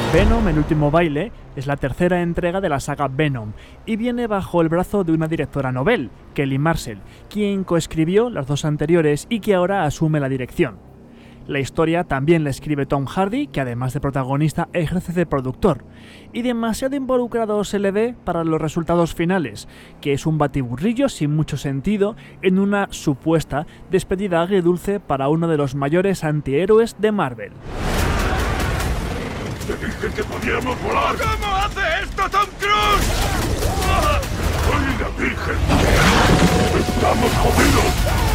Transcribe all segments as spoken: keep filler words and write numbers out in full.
Venom, el último baile, es la tercera entrega de la saga Venom y viene bajo el brazo de una directora novel, Kelly Marcel, quien coescribió las dos anteriores y que ahora asume la dirección. La historia también la escribe Tom Hardy, que además de protagonista ejerce de productor, y demasiado involucrado se le ve para los resultados finales, que es un batiburrillo sin mucho sentido en una supuesta despedida agridulce para uno de los mayores antihéroes de Marvel. ¡Te dije que podíamos volar! ¿Cómo hace esto Tom Cruise? ¡Soy la Virgen! ¡Estamos jodidos!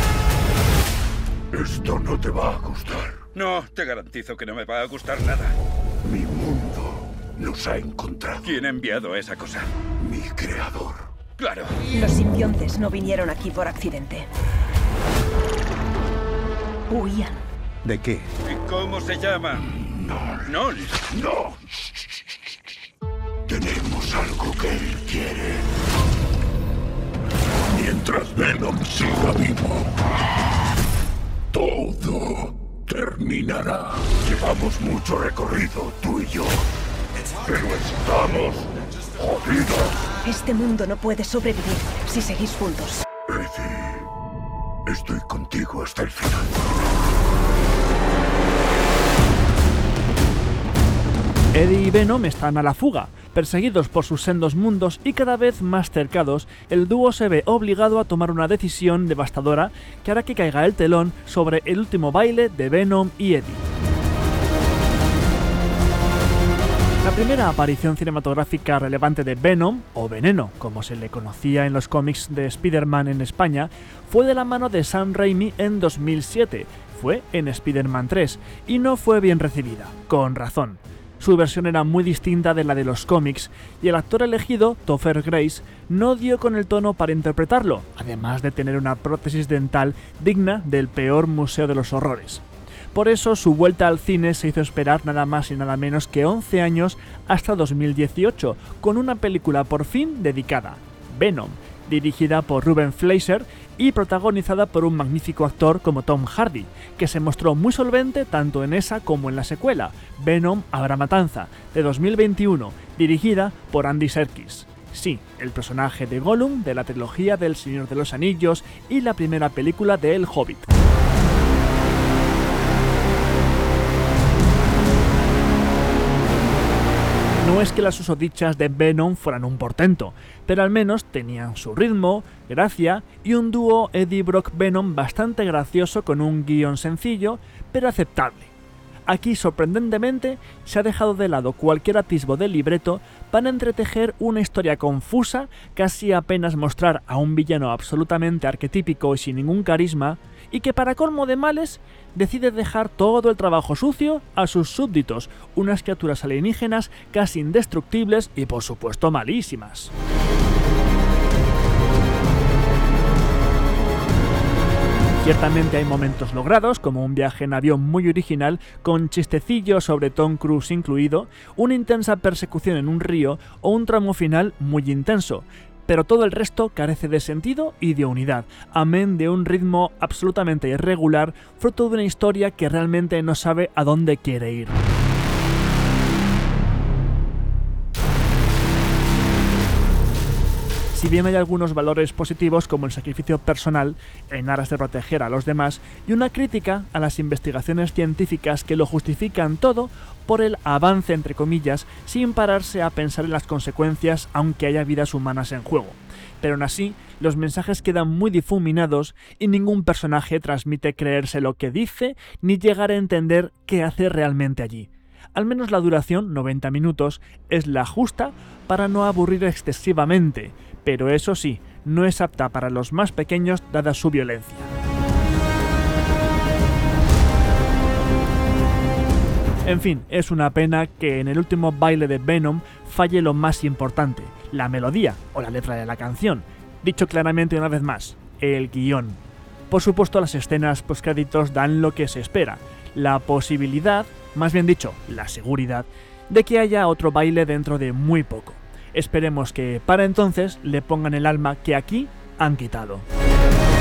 Esto no te va a gustar. No, te garantizo que no me va a gustar nada. Mi mundo nos ha encontrado. ¿Quién ha enviado esa cosa? Mi creador. ¡Claro! Los simbiontes no vinieron aquí por accidente. Huían. ¿De qué? ¿Y cómo se llama? No. No. No. Tenemos algo que él quiere. Mientras Venom siga vivo, todo terminará. Llevamos mucho recorrido, tú y yo. Pero estamos jodidos. Este mundo no puede sobrevivir si seguís juntos. Eddie, estoy contigo hasta el final. Eddie y Venom están a la fuga, perseguidos por sus sendos mundos y cada vez más cercados, el dúo se ve obligado a tomar una decisión devastadora que hará que caiga el telón sobre el último baile de Venom y Eddie. La primera aparición cinematográfica relevante de Venom, o Veneno, como se le conocía en los cómics de Spider-Man en España, fue de la mano de Sam Raimi en dos mil siete, fue en Spider-Man tres, y no fue bien recibida, con razón. Su versión era muy distinta de la de los cómics, y el actor elegido, Topher Grace, no dio con el tono para interpretarlo, además de tener una prótesis dental digna del peor museo de los horrores. Por eso su vuelta al cine se hizo esperar nada más y nada menos que once años hasta dos mil dieciocho, con una película por fin dedicada, Venom, dirigida por Ruben Fleischer y protagonizada por un magnífico actor como Tom Hardy, que se mostró muy solvente tanto en esa como en la secuela, Venom Habrá Matanza, de dos mil veintiuno, dirigida por Andy Serkis. Sí, el personaje de Gollum de la trilogía del Señor de los Anillos y la primera película de El Hobbit. No es que las susodichas de Venom fueran un portento, pero al menos tenían su ritmo, gracia y un dúo Eddie Brock-Venom bastante gracioso con un guión sencillo, pero aceptable. Aquí, sorprendentemente, se ha dejado de lado cualquier atisbo del libreto para entretejer una historia confusa, casi apenas mostrar a un villano absolutamente arquetípico y sin ningún carisma, y que para colmo de males decide dejar todo el trabajo sucio a sus súbditos, unas criaturas alienígenas casi indestructibles y por supuesto malísimas. Ciertamente hay momentos logrados, como un viaje en avión muy original, con chistecillos sobre Tom Cruise incluido, una intensa persecución en un río o un tramo final muy intenso, pero todo el resto carece de sentido y de unidad, amén de un ritmo absolutamente irregular, fruto de una historia que realmente no sabe a dónde quiere ir. Si bien hay algunos valores positivos como el sacrificio personal en aras de proteger a los demás y una crítica a las investigaciones científicas que lo justifican todo por el avance entre comillas sin pararse a pensar en las consecuencias aunque haya vidas humanas en juego. Pero aún así, los mensajes quedan muy difuminados y ningún personaje transmite creerse lo que dice ni llegar a entender qué hace realmente allí. Al menos la duración, noventa minutos, es la justa para no aburrir excesivamente, pero eso sí, no es apta para los más pequeños dada su violencia. En fin, es una pena que en el último baile de Venom falle lo más importante, la melodía o la letra de la canción. Dicho claramente una vez más, el guión. Por supuesto, las escenas postcréditos dan lo que se espera, la posibilidad, más bien dicho, la seguridad, de que haya otro baile dentro de muy poco. Esperemos que para entonces le pongan el alma que aquí han quitado.